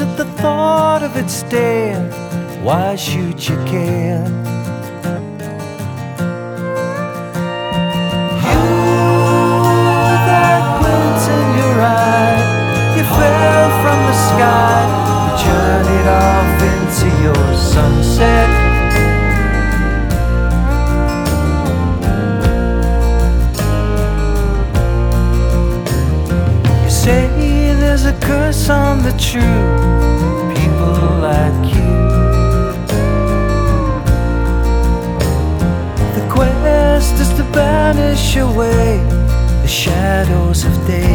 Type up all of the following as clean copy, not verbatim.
at the thought of its death. Why should you care? You, that glint in your eye, you fell from the sky, you journeyed off into your sunset. You say there's a curse on the true people like you. The quest is to banish away the shadows of day.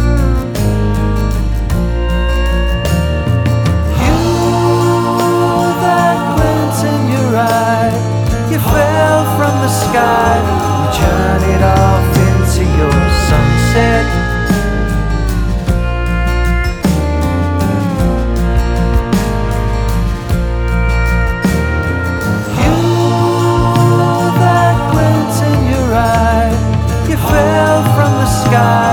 You, that glint in your eye, you fell from the sky, you journeyed off into your sunset. You, that glint in your eye, you fell from the sky,